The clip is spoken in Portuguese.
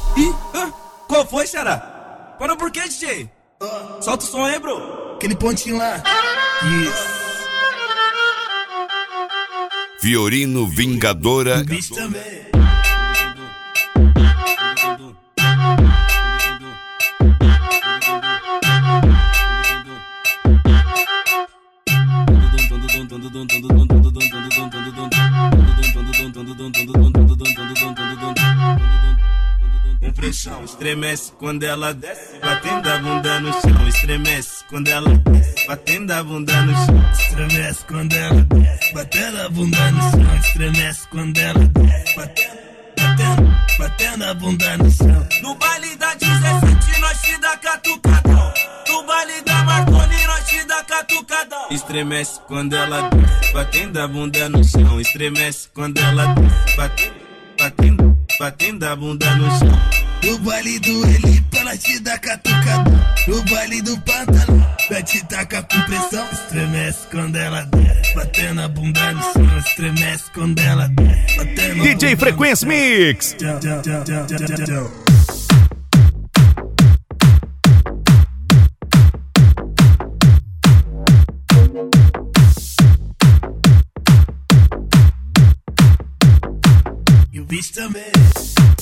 Ih, qual foi, xará? Parou por quê, DJ? Solta o som aí, bro. Aquele pontinho lá. Isso. Fiorino Vingadora. O bicho também. Com pressão, estremece quando ela desce, batendo a bunda no chão. Estremece quando ela desce, batendo a bunda no chão. Estremece quando ela desce, batendo a bunda no chão. Estremece quando ela desce, batendo a bunda no chão. No baile da 17 nós te dá catucadão. No baile da Marconi nós te dá catucadão. Estremece quando ela desce, batendo a bunda no chão. Estremece quando ela desce, batendo a bunda no chão. No baile do Elipa ela te dá catucadão. No baile do Pantanal vai te tacar com pressão. Estremece quando ela desce, batendo a bunda no chão. Estremece quando ela desce, batendo a DJ Frequência Mix. E o bicho também.